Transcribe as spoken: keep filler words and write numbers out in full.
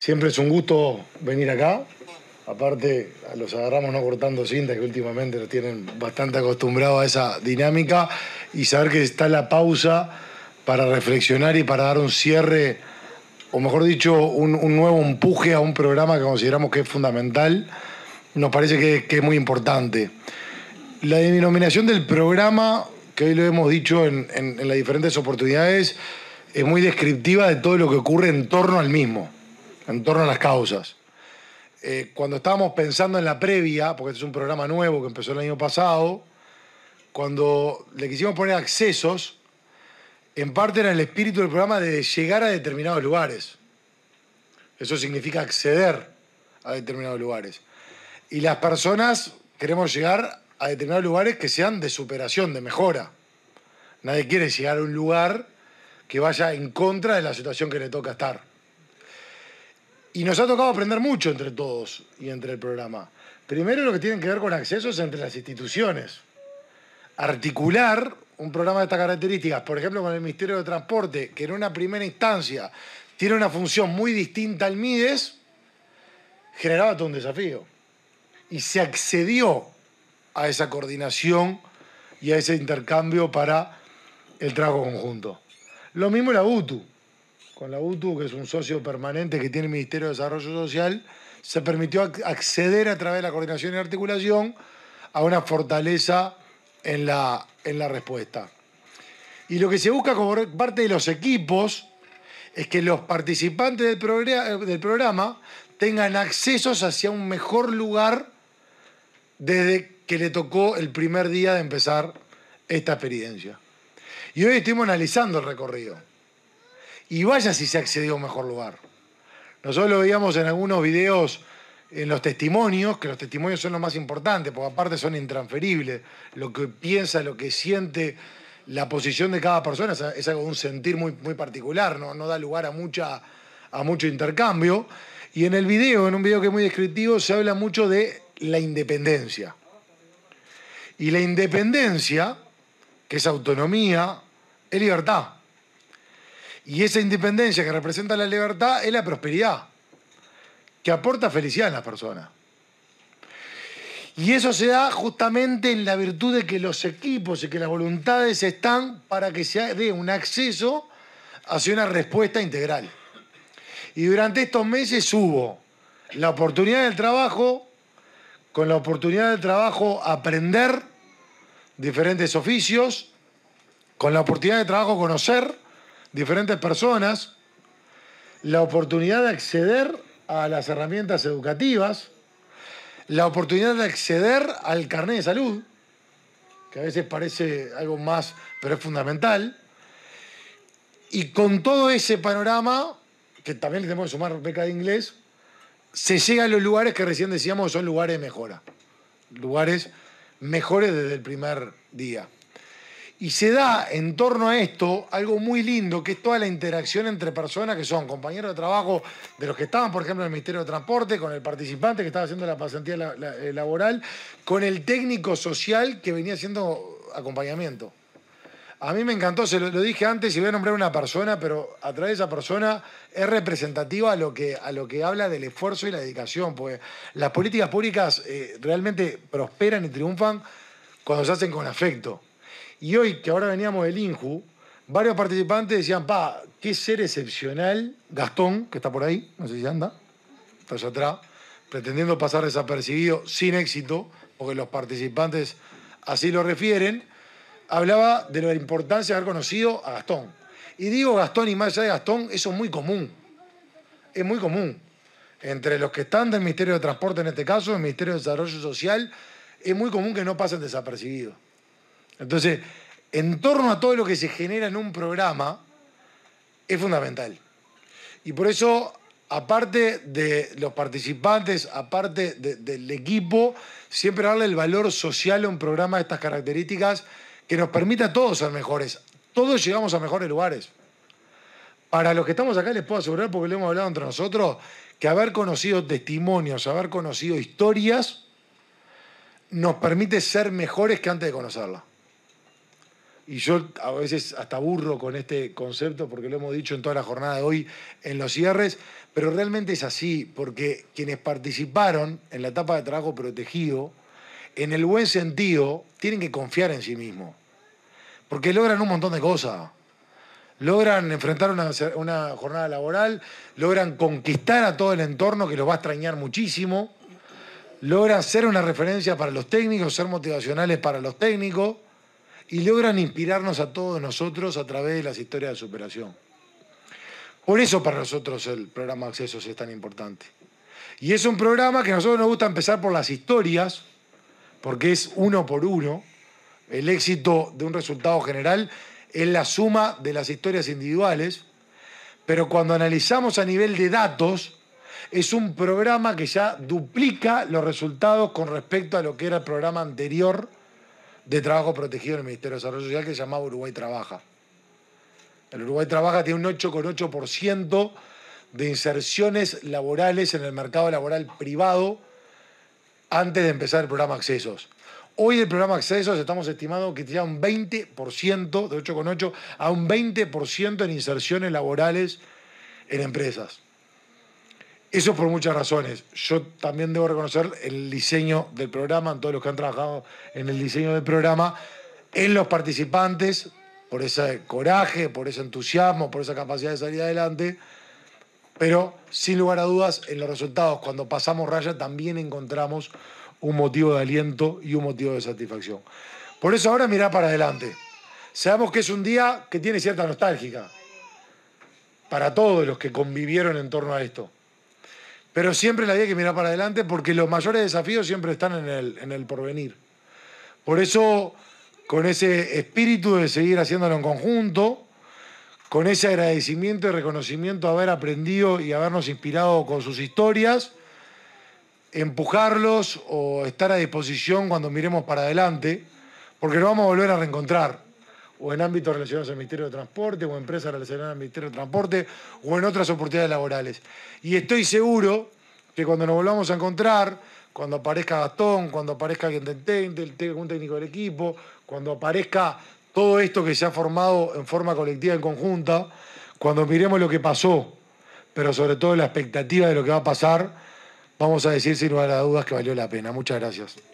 Siempre es un gusto venir acá. Aparte, los agarramos no cortando cinta, que últimamente nos tienen bastante acostumbrados a esa dinámica, y saber que está la pausa para reflexionar y para dar un cierre, o mejor dicho, un, un nuevo empuje a un programa que consideramos que es fundamental, nos parece que, que es muy importante. La denominación del programa, que hoy lo hemos dicho en, en, en las diferentes oportunidades, es muy descriptiva de todo lo que ocurre en torno al mismo, en torno a las causas. Eh, cuando estábamos pensando en la previa, porque este es un programa nuevo que empezó el año pasado, cuando le quisimos poner accesos, en parte era el espíritu del programa de llegar a determinados lugares. Eso significa acceder a determinados lugares. Y las personas queremos llegar a determinados lugares que sean de superación, de mejora. Nadie quiere llegar a un lugar que vaya en contra de la situación que le toca estar. Y nos ha tocado aprender mucho entre todos y entre el programa. Primero, lo que tiene que ver con accesos entre las instituciones. Articular un programa de estas características, por ejemplo, con el Ministerio de Transporte, que en una primera instancia tiene una función muy distinta al MIDES, generaba todo un desafío. Y se accedió a esa coordinación y a ese intercambio para el trabajo conjunto. Lo mismo la U T U. Con la U T U, que es un socio permanente que tiene el Ministerio de Desarrollo Social, se permitió acceder a través de la coordinación y articulación a una fortaleza en la, en la respuesta. Y lo que se busca como parte de los equipos es que los participantes del, programa, del programa tengan accesos hacia un mejor lugar desde que le tocó el primer día de empezar esta experiencia. Y hoy estuvimos analizando el recorrido. Y vaya si se accedió a un mejor lugar. Nosotros lo veíamos en algunos videos, en los testimonios, que los testimonios son lo más importante, porque aparte son intransferibles. Lo que piensa, lo que siente, la posición de cada persona es algo de un sentir muy, muy particular, ¿no? No da lugar a, mucha, a mucho intercambio. Y en el video, en un video que es muy descriptivo, se habla mucho de la independencia. Y la independencia, que es autonomía, es libertad. Y esa independencia que representa la libertad es la prosperidad, que aporta felicidad en las personas. Y eso se da justamente en la virtud de que los equipos y que las voluntades están para que se dé un acceso hacia una respuesta integral. Y durante estos meses hubo la oportunidad del trabajo, con la oportunidad del trabajo aprender diferentes oficios, con la oportunidad de trabajo conocer diferentes personas, la oportunidad de acceder a las herramientas educativas, la oportunidad de acceder al carnet de salud, que a veces parece algo más, pero es fundamental. Y con todo ese panorama, que también le tenemos que sumar beca de inglés, se llega a los lugares que recién decíamos son lugares de mejora, lugares mejores desde el primer día. Y se da en torno a esto algo muy lindo, que es toda la interacción entre personas que son compañeros de trabajo de los que estaban, por ejemplo, en el Ministerio de Transporte, con el participante que estaba haciendo la pasantía laboral, con el técnico social que venía haciendo acompañamiento. A mí me encantó, se lo, lo dije antes y voy a nombrar una persona, pero a través de esa persona es representativa a lo que, a lo que habla del esfuerzo y la dedicación, porque las políticas públicas eh, realmente prosperan y triunfan cuando se hacen con afecto. Y hoy, que ahora veníamos del INJU, varios participantes decían, pa, qué ser excepcional, Gastón, que está por ahí, no sé si anda, está allá atrás, pretendiendo pasar desapercibido sin éxito, porque los participantes así lo refieren, hablaba de la importancia de haber conocido a Gastón. Y digo Gastón y más allá de Gastón, eso es muy común, es muy común. Entre los que están del Ministerio de Transporte en este caso, el Ministerio de Desarrollo Social, es muy común que no pasen desapercibidos. Entonces, en torno a todo lo que se genera en un programa, es fundamental. Y por eso, aparte de los participantes, aparte de, del equipo, siempre darle el valor social a un programa de estas características que nos permita a todos ser mejores. Todos llegamos a mejores lugares. Para los que estamos acá les puedo asegurar, porque lo hemos hablado entre nosotros, que haber conocido testimonios, haber conocido historias, nos permite ser mejores que antes de conocerlas. y yo a veces hasta aburro con este concepto porque lo hemos dicho en toda la jornada de hoy en los cierres, pero realmente es así, porque quienes participaron en la etapa de trabajo protegido, en el buen sentido, tienen que confiar en sí mismos, porque logran un montón de cosas. Logran enfrentar una, una jornada laboral, logran conquistar a todo el entorno que los va a extrañar muchísimo, logran ser una referencia para los técnicos, ser motivacionales para los técnicos y logran inspirarnos a todos nosotros a través de las historias de superación. Por eso para nosotros el programa Accesos es tan importante. Y es un programa que a nosotros nos gusta empezar por las historias, porque es uno por uno. El éxito de un resultado general es la suma de las historias individuales, pero cuando analizamos a nivel de datos, es un programa que ya duplica los resultados con respecto a lo que era el programa anterior de trabajo protegido en el Ministerio de Desarrollo Social, que se llamaba Uruguay Trabaja. El Uruguay Trabaja tiene un ocho coma ocho por ciento de inserciones laborales en el mercado laboral privado antes de empezar el programa Accesos. Hoy el programa Accesos estamos estimando que tiene un veinte por ciento, de ocho coma ocho a un veinte por ciento en inserciones laborales en empresas. Eso por muchas razones. Yo también debo reconocer el diseño del programa, en todos los que han trabajado en el diseño del programa, en los participantes, por ese coraje, por ese entusiasmo, por esa capacidad de salir adelante, pero sin lugar a dudas, en los resultados, cuando pasamos raya, también encontramos un motivo de aliento y un motivo de satisfacción. Por eso ahora mirá para adelante. Sabemos que es un día que tiene cierta nostálgica para todos los que convivieron en torno a esto. Pero siempre la hay que mirar para adelante porque los mayores desafíos siempre están en el, en el porvenir. Por eso, con ese espíritu de seguir haciéndolo en conjunto, con ese agradecimiento y reconocimiento de haber aprendido y habernos inspirado con sus historias, empujarlos o estar a disposición cuando miremos para adelante, porque nos vamos a volver a reencontrar, o en ámbitos relacionados al Ministerio de Transporte, o en empresas relacionadas al Ministerio de Transporte, o en otras oportunidades laborales. Y estoy seguro que cuando nos volvamos a encontrar, cuando aparezca Gastón, cuando aparezca alguien del técnico, un técnico del equipo, cuando aparezca todo esto que se ha formado en forma colectiva y conjunta, cuando miremos lo que pasó, pero sobre todo la expectativa de lo que va a pasar, vamos a decir sin lugar a dudas que valió la pena. Muchas gracias.